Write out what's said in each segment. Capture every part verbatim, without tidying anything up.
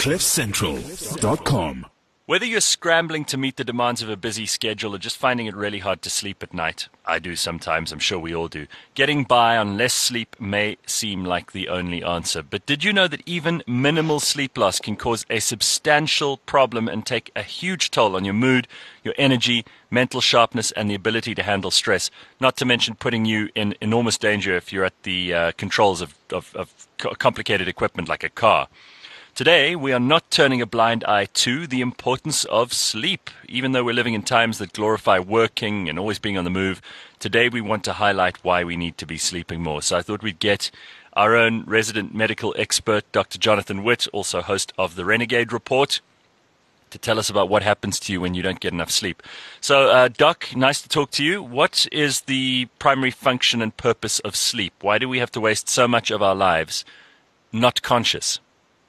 cliff central dot com. Whether you're scrambling to meet the demands of a busy schedule or just finding it really hard to sleep at night, I do sometimes, I'm sure we all do, getting by on less sleep may seem like the only answer. But did you know that even minimal sleep loss can cause a substantial problem and take a huge toll on your mood, your energy, mental sharpness, and the ability to handle stress, not to mention putting you in enormous danger if you're at the uh, controls of, of, of complicated equipment like a car. Today, we are not turning a blind eye to the importance of sleep. Even though we're living in times that glorify working and always being on the move, today we want to highlight why we need to be sleeping more. So I thought we'd get our own resident medical expert, Doctor Jonathan Witt, also host of the Renegade Report, to tell us about what happens to you when you don't get enough sleep. So, uh, Doc, nice to talk to you. What is the primary function and purpose of sleep? Why do we have to waste so much of our lives not conscious?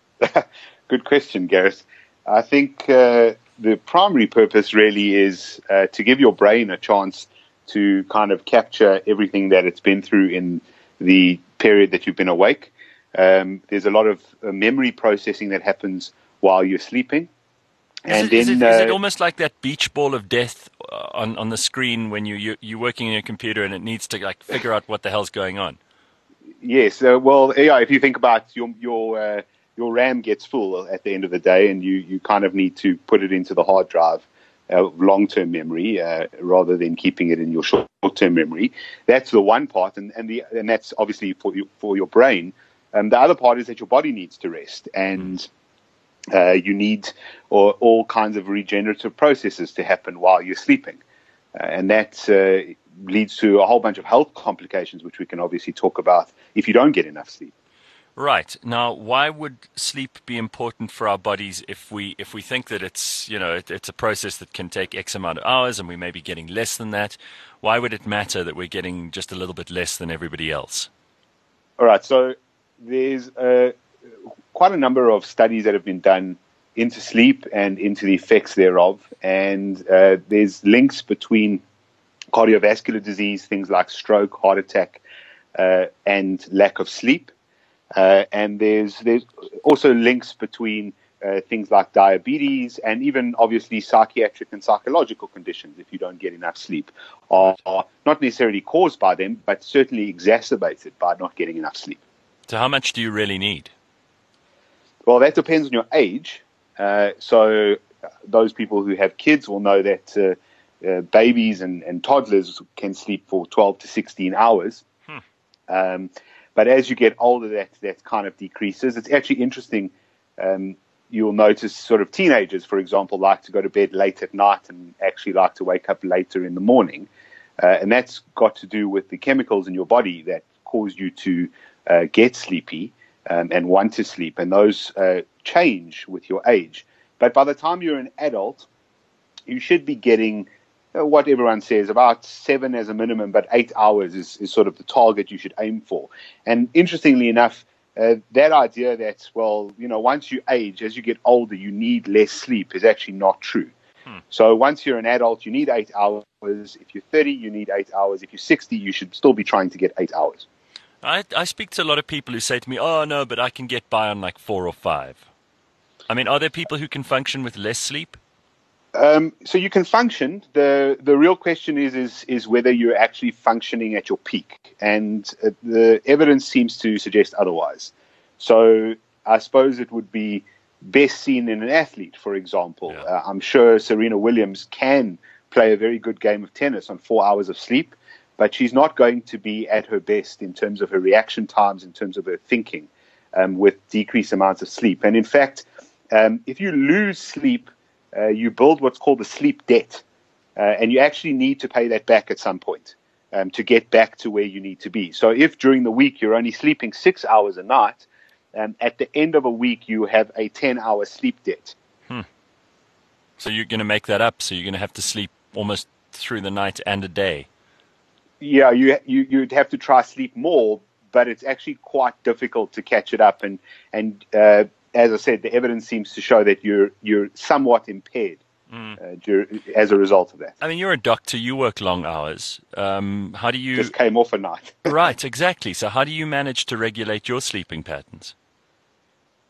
Good question, Gareth. I think uh, the primary purpose really is uh, to give your brain a chance to kind of capture everything that it's been through in the period that you've been awake. Um, there's a lot of uh, memory processing that happens while you're sleeping. And is, it, then, is, it, uh, is it almost like that beach ball of death on, on the screen when you, you, you're working on your computer and it needs to like figure out what the hell's going on? Yes. Uh, well, yeah, if you think about your your uh, your RAM gets full at the end of the day, and you, you kind of need to put it into the hard drive, uh, long-term memory, uh, rather than keeping it in your short-term memory. That's the one part, and and the and that's obviously for you, for your brain. And the other part is that your body needs to rest, and uh, you need or, all kinds of regenerative processes to happen while you're sleeping, uh, and that uh, leads to a whole bunch of health complications, which we can obviously talk about if you don't get enough sleep. Right. Now, why would sleep be important for our bodies if we if we think that it's, you know, it, it's a process that can take X amount of hours and we may be getting less than that? Why would it matter that we're getting just a little bit less than everybody else? All right. So there's uh, quite a number of studies that have been done into sleep and into the effects thereof. And uh, there's links between cardiovascular disease, things like stroke, heart attack, uh, and lack of sleep. Uh, and there's there's also links between uh, things like diabetes and even obviously psychiatric and psychological conditions, if you don't get enough sleep, are, are not necessarily caused by them, but certainly exacerbated by not getting enough sleep. So how much do you really need? Well, that depends on your age. Uh, so those people who have kids will know that uh, uh, babies and, and toddlers can sleep for twelve to sixteen hours. Hmm. Um But as you get older, that that kind of decreases. It's actually interesting. Um, you'll notice sort of teenagers, for example, like to go to bed late at night and actually like to wake up later in the morning. Uh, and that's got to do with the chemicals in your body that cause you to uh, get sleepy um, and want to sleep. And those uh, change with your age. But by the time you're an adult, you should be getting what everyone says, about seven as a minimum, but eight hours is, is sort of the target you should aim for. And interestingly enough, uh, that idea that, well, you know, once you age, as you get older, you need less sleep is actually not true. Hmm. So once you're an adult, you need eight hours. If you're thirty, you need eight hours. If you're sixty, you should still be trying to get eight hours. I, I speak to a lot of people who say to me, oh, no, but I can get by on like four or five. I mean, are there people who can function with less sleep? Um, so you can function. The the real question is is is whether you're actually functioning at your peak, and uh, the evidence seems to suggest otherwise. So I suppose it would be best seen in an athlete, for example. Yeah. Uh, I'm sure Serena Williams can play a very good game of tennis on four hours of sleep, but she's not going to be at her best in terms of her reaction times, in terms of her thinking, um, with decreased amounts of sleep. And in fact, um, if you lose sleep, Uh, you build what's called a sleep debt, uh, and you actually need to pay that back at some point um, to get back to where you need to be. So if during the week you're only sleeping six hours a night, um, at the end of a week you have a ten-hour sleep debt. Hmm. So you're going to make that up, so you're going to have to sleep almost through the night and a day. Yeah, you, you, you'd have to try sleep more, but it's actually quite difficult to catch it up, and, and uh, as I said, the evidence seems to show that you're you're somewhat impaired mm. uh, as a result of that. I mean, you're a doctor. You work long hours. Um, how do you... Just came off a night. Right, exactly. So how do you manage to regulate your sleeping patterns?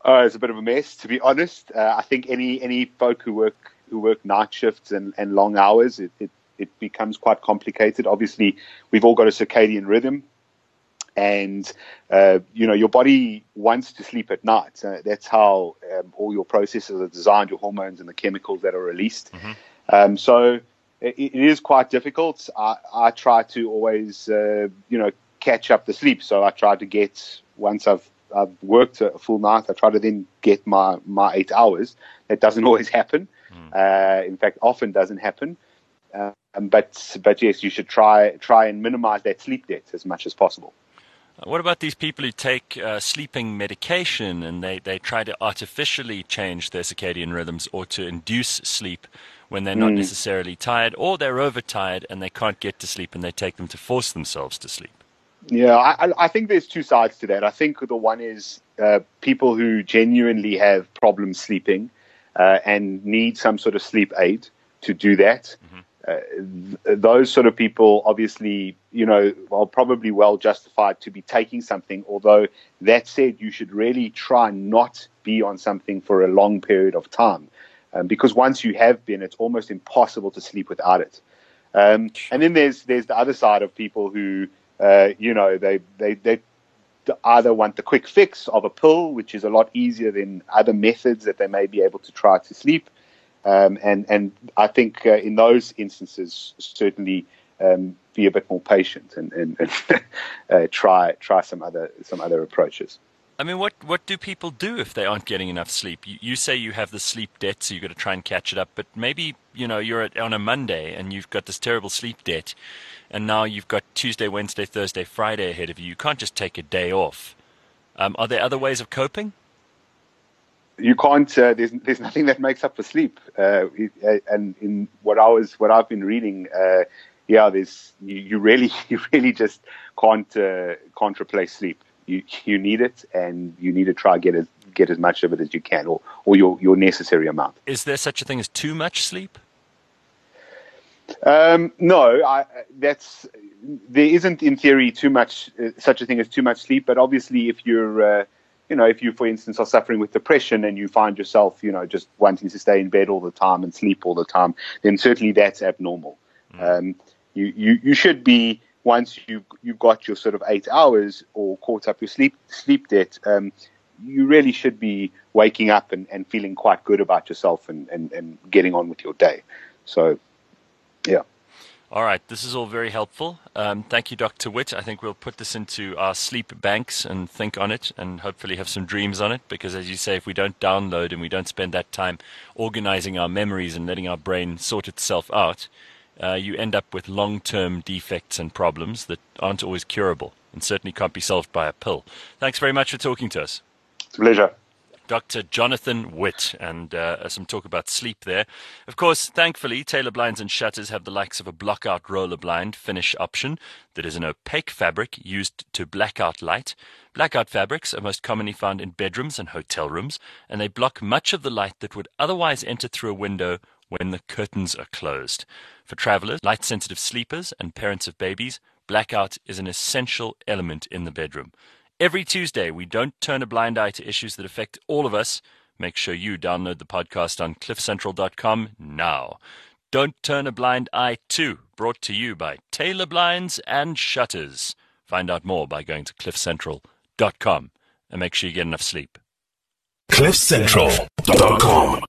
Oh, it's a bit of a mess, to be honest. Uh, I think any any folk who work who work night shifts and, and long hours, it, it, it becomes quite complicated. Obviously, we've all got a circadian rhythm, and uh, you know your body wants to sleep at night. Uh, that's how um, all your processes are designed, your hormones and the chemicals that are released. Mm-hmm. Um, so it, it is quite difficult. I, I try to always, uh, you know, catch up the sleep. So I try to get once I've I've worked a full night, I try to then get my, my eight hours. That doesn't always happen. Mm. Uh, in fact, often doesn't happen. Um, but but yes, you should try try and minimize that sleep debt as much as possible. What about these people who take uh, sleeping medication and they, they try to artificially change their circadian rhythms or to induce sleep when they're not mm. necessarily tired, or they're overtired and they can't get to sleep and they take them to force themselves to sleep? Yeah, I, I think there's two sides to that. I think the one is uh, people who genuinely have problems sleeping uh, and need some sort of sleep aid to do that. Mm-hmm. Uh, th- those sort of people, obviously, you know, are probably well justified to be taking something. Although that said, you should really try not be on something for a long period of time, um, because once you have been, it's almost impossible to sleep without it. Um, and then there's there's the other side of people who Uh, you know, they, they, they either want the quick fix of a pill, which is a lot easier than other methods that they may be able to try to sleep. Um, and, and I think uh, in those instances, certainly um, be a bit more patient and, and, and uh, try try some other some other approaches. I mean, what, what do people do if they aren't getting enough sleep? You, you say you have the sleep debt, so you've got to try and catch it up. But maybe, you know, you're at, on a Monday and you've got this terrible sleep debt, and now you've got Tuesday, Wednesday, Thursday, Friday ahead of you. You can't just take a day off. Um, are there other ways of coping? You can't. Uh, there's there's nothing that makes up for sleep. Uh, and in what I was, what I've been reading, uh, yeah, there's you, you really you really just can't uh, can't replace sleep. You you need it, and you need to try get as get as much of it as you can, or or your your necessary amount. Is there such a thing as too much sleep? Um, no, I, that's there isn't in theory too much uh, such a thing as too much sleep. But obviously, if you're uh, you know, if you, for instance, are suffering with depression and you find yourself, you know, just wanting to stay in bed all the time and sleep all the time, then certainly that's abnormal. Mm. Um, you, you you should be. Once you've, you've got your sort of eight hours or caught up your sleep sleep debt, um, you really should be waking up and, and feeling quite good about yourself and, and, and getting on with your day. So, yeah. All right. This is all very helpful. Um, thank you, Doctor Witt. I think we'll put this into our sleep banks and think on it and hopefully have some dreams on it, because, as you say, if we don't download and we don't spend that time organizing our memories and letting our brain sort itself out, Uh, you end up with long-term defects and problems that aren't always curable and certainly can't be solved by a pill. Thanks very much for talking to us. It's a pleasure. Doctor Jonathan Witt, and uh, some talk about sleep there. Of course, thankfully, Taylor Blinds and Shutters have the likes of a block-out roller blind finish option that is an opaque fabric used to black out light. Blackout fabrics are most commonly found in bedrooms and hotel rooms, and they block much of the light that would otherwise enter through a window when the curtains are closed. For travelers, light-sensitive sleepers, and parents of babies, blackout is an essential element in the bedroom. Every Tuesday, we don't turn a blind eye to issues that affect all of us. Make sure you download the podcast on cliff central dot com now. Don't Turn a Blind Eye to, brought to you by Taylor Blinds and Shutters. Find out more by going to cliff central dot com and make sure you get enough sleep. cliff central dot com